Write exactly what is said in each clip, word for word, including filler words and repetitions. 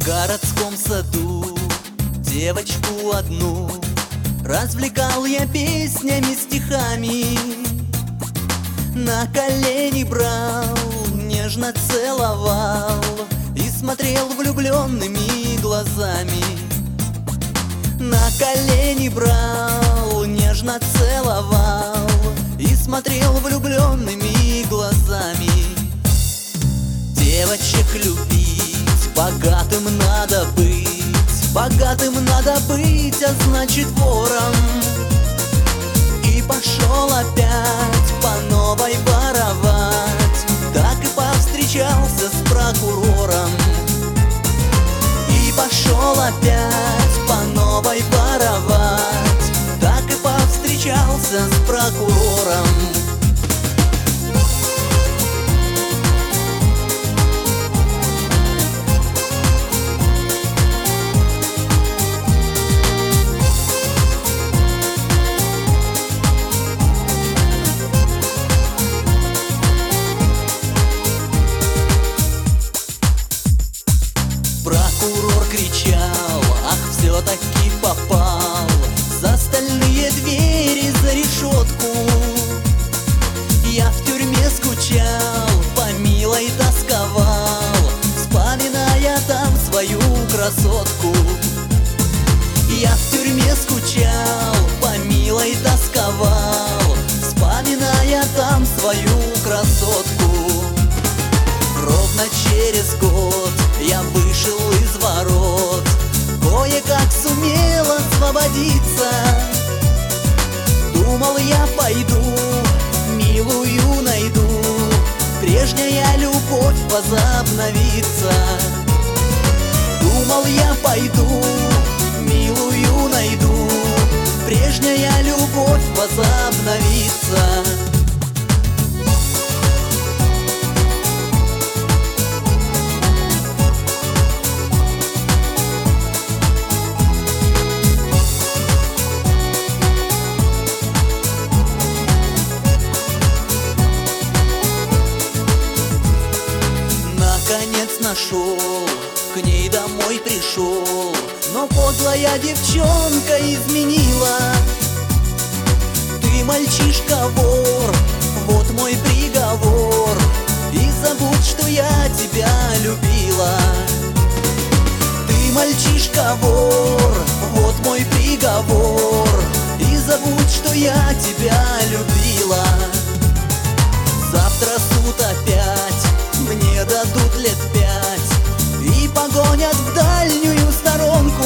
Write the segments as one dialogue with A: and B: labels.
A: городском саду девочку одну развлекал я песнями, стихами. На колени брал, нежно целовал и смотрел влюбленными глазами. На колени брал, нежно целовал и смотрел влюбленными глазами. Девочек любить, богатым надо быть, богатым надо быть, а значит вором. И пошел опять по новой воровать, так и повстречался с прокурором. И пошел опять по новой воровать, так и повстречался с прокурором. Прокурор кричал, ах, все-таки попал за стальные двери, за решетку. Я в тюрьме скучал, по милой тосковал, вспоминая там свою красотку. Я в тюрьме скучал, по милой тосковал, вспоминая там свою красотку. Ровно через год я вышел из ворот, кое-как сумел освободиться. Думал, я пойду, милую найду, прежняя любовь возобновится. Думал, я пойду, милую найду, прежняя любовь возобновится. Наконец нашел, к ней домой пришел, но подлая девчонка изменила. Ты мальчишка-вор, вот мой приговор, и забудь, что я тебя любила. Ты мальчишка-вор, вот мой приговор, и забудь, что я тебя любила. Завтра суд опять, мне дадут лет пять и погонят в дальнюю сторонку.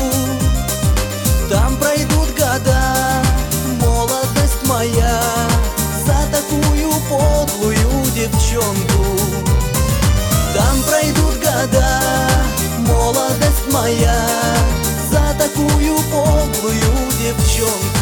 A: Там пройдут года, молодость моя, за такую подлую девчонку. Там пройдут года, молодость моя, за такую подлую девчонку.